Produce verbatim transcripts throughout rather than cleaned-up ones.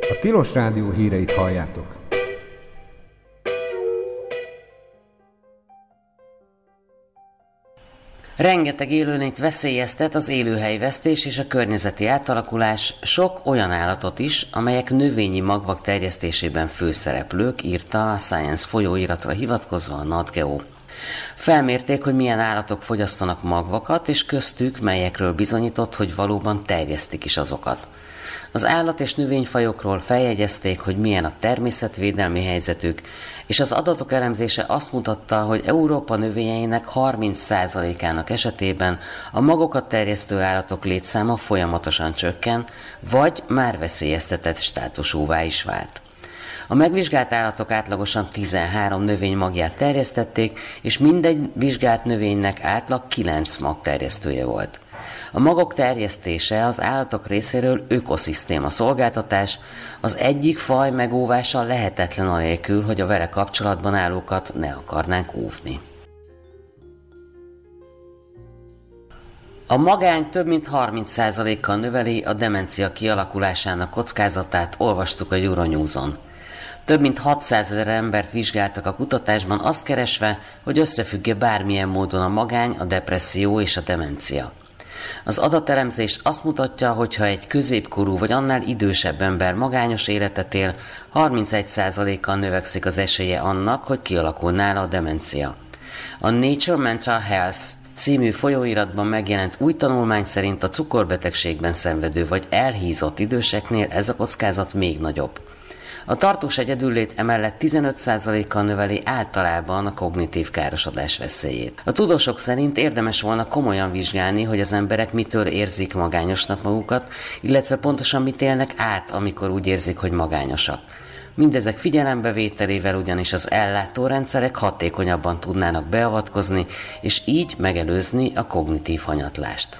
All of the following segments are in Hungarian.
A Tilos Rádió híreit halljátok. Rengeteg élőlényt veszélyeztet az élőhelyvesztés és a környezeti átalakulás, sok olyan állatot is, amelyek növényi magvak terjesztésében főszereplők, írta a Science folyóiratra hivatkozva a NatGeo. Felmérték, hogy milyen állatok fogyasztanak magvakat, és köztük melyekről bizonyított, hogy valóban terjesztik is azokat. Az állat- és növényfajokról feljegyezték, hogy milyen a természetvédelmi helyzetük, és az adatok elemzése azt mutatta, hogy Európa növényeinek harminc százalékának esetében a magokat terjesztő állatok létszáma folyamatosan csökken, vagy már veszélyeztetett státusúvá is vált. A megvizsgált állatok átlagosan tizenhárom növény magját terjesztették, és mindegy vizsgált növénynek átlag kilenc mag terjesztője volt. A magok terjesztése az állatok részéről ökoszisztéma szolgáltatás, az egyik faj megóvása lehetetlen anélkül, hogy a vele kapcsolatban állókat ne akarnánk óvni. A magány több mint harminc százalékkal növeli a demencia kialakulásának kockázatát, olvastuk a Euronews-on. Több mint hatszázezer embert vizsgáltak a kutatásban, azt keresve, hogy összefügg-e bármilyen módon a magány, a depresszió és a demencia. Az adatelemzés azt mutatja, hogy ha egy középkorú vagy annál idősebb ember magányos életet él, harmincegy százalékkal növekszik az esélye annak, hogy kialakul nála a demencia. A Nature Mental Health című folyóiratban megjelent új tanulmány szerint a cukorbetegségben szenvedő vagy elhízott időseknél ez a kockázat még nagyobb. A tartós egyedüllét emellett tizenöt százalékkal növeli általában a kognitív károsodás veszélyét. A tudósok szerint érdemes volna komolyan vizsgálni, hogy az emberek mitől érzik magányosnak magukat, illetve pontosan mit élnek át, amikor úgy érzik, hogy magányosak. Mindezek figyelembevételével ugyanis az ellátórendszerek hatékonyabban tudnának beavatkozni, és így megelőzni a kognitív hanyatlást.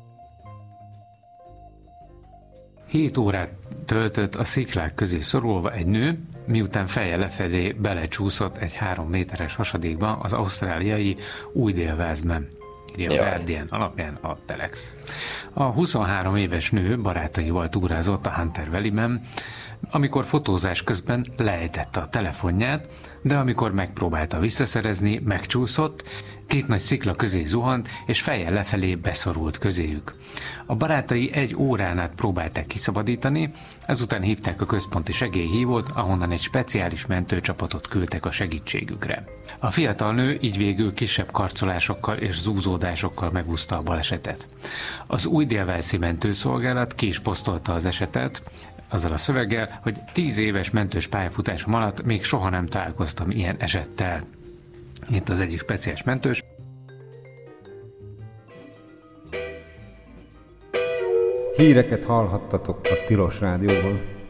Hét órát töltött a sziklák közé szorulva egy nő, miután feje lefelé belecsúszott egy három méteres hasadékba az ausztráliai Új-Dél-Walesben, írja a Guardian alapján a Telex. A huszonhárom éves nő barátaival túrázott a Hunter Valley-ben, amikor fotózás közben lejtette a telefonját, de amikor megpróbálta visszaszerezni, megcsúszott, két nagy szikla közé zuhant, és fejjel lefelé beszorult közéjük. A barátai egy órán át próbálták kiszabadítani, ezután hívták a központi segélyhívót, ahonnan egy speciális mentőcsapatot küldtek a segítségükre. A fiatal nő így végül kisebb karcolásokkal és zúzódásokkal megúszta a balesetet. Az Új-Dél-Walesi mentőszolgálat ki is posztolta az esetet, azzal a szöveggel, hogy tíz éves mentős pályafutásom alatt még soha nem találkoztam ilyen esettel. Itt az egyik speciális mentős. Híreket hallhattatok a Tilos Rádióban.